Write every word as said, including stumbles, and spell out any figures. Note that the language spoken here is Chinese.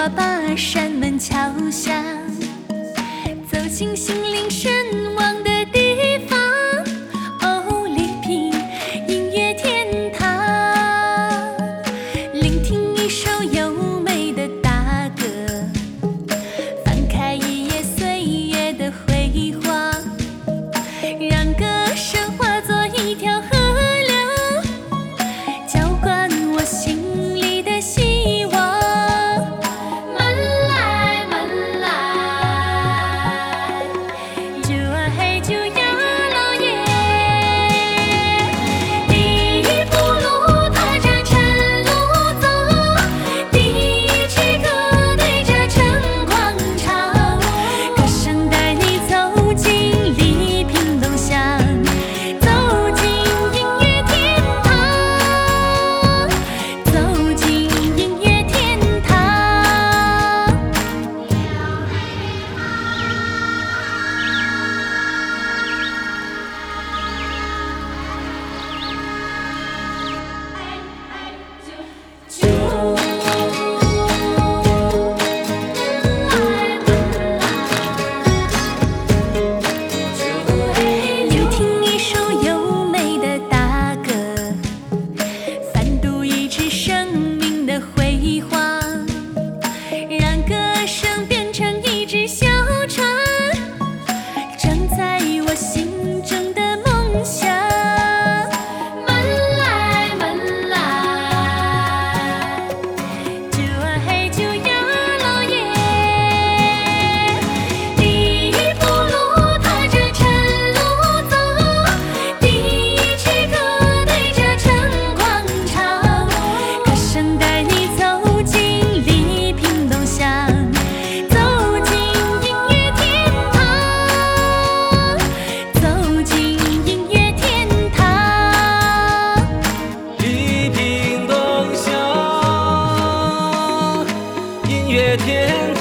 爸爸山门桥下，走进心灵神往的地方。哦，丽萍音乐天堂，聆听一首优美的大歌，翻开一页岁月的辉煌，让歌声化作一条河流，浇灌我心里的希望。门来门来，就啊嘿就呀老爷，第一步路踏着晨路走，第一支歌对着晨广场，歌声带你走进丽萍东乡，走进音乐天堂，走进音乐天堂。聆听一首优美的大歌，翻读一支生命的辉煌，让歌声变成一只小船，承载我心中的梦想。门来门来，就啊嘿就呀老爷，第一步路踏着晨路走，第一支歌对着晨广场，歌声带你走进丽萍东乡，走进音乐天堂，走进音乐天堂。 丽萍东乡，音乐天堂。